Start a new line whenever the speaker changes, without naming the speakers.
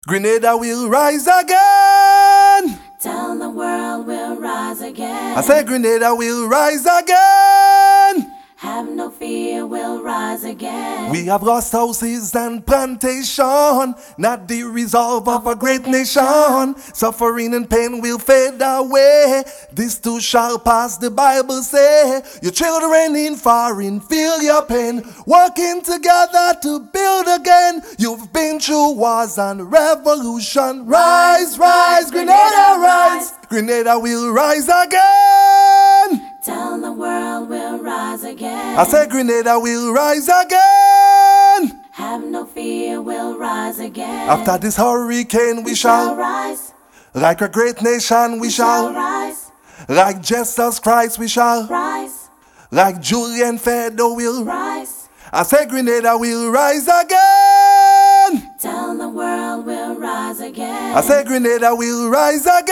Grenada will rise again.
Tell the world we'll rise again.
I say Grenada will rise again.
Have no fear, we'll rise again.
We have lost houses and plantation, not the resolve of a great nation. Suffering and pain will fade away. This too shall pass, the Bible say. Your children in foreign feel your pain, working together to build again. You've been through wars and revolution. Rise, rise, Grenada, rise. Grenada will rise again.
Tell the world we'll rise again.
I say Grenada will rise again.
Have no fear, we'll rise again.
After this hurricane we
shall
shall
rise.
like a great nation we shall
Rise.
like Jesus Christ we shall
Rise.
like Julian Fedo will
Rise.
I say Grenada will rise again.
Tell the world we'll rise again.
I say Grenada will rise again.